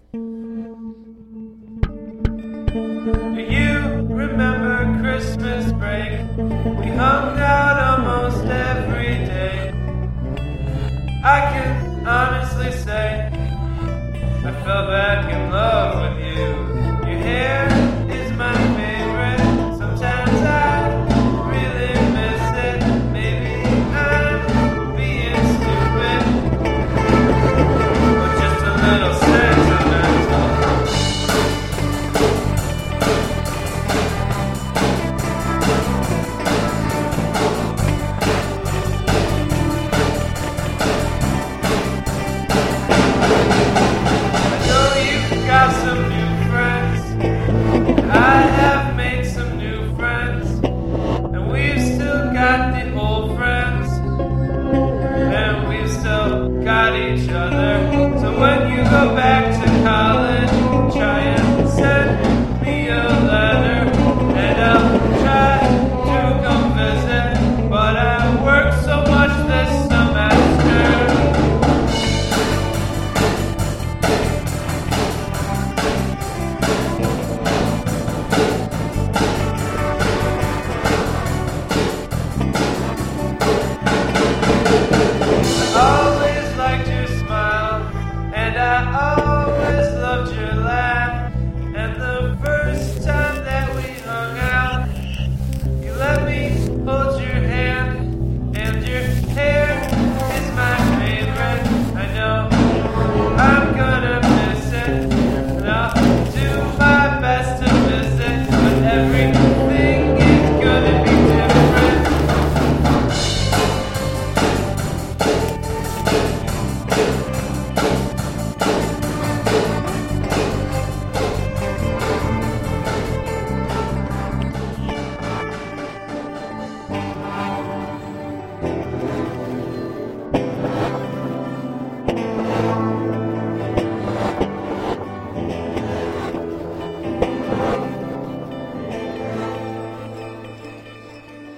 Do you remember Christmas break? We hung out almost every day. I can honestly say I fell back in love with you. Your hair is my favorite. Sometimes I really miss it. Maybe I'm being stupid, or just a little sentimental. Got some new friends. I have made some new friends, and we've still got the old friends, and we've still got each other. So when you go back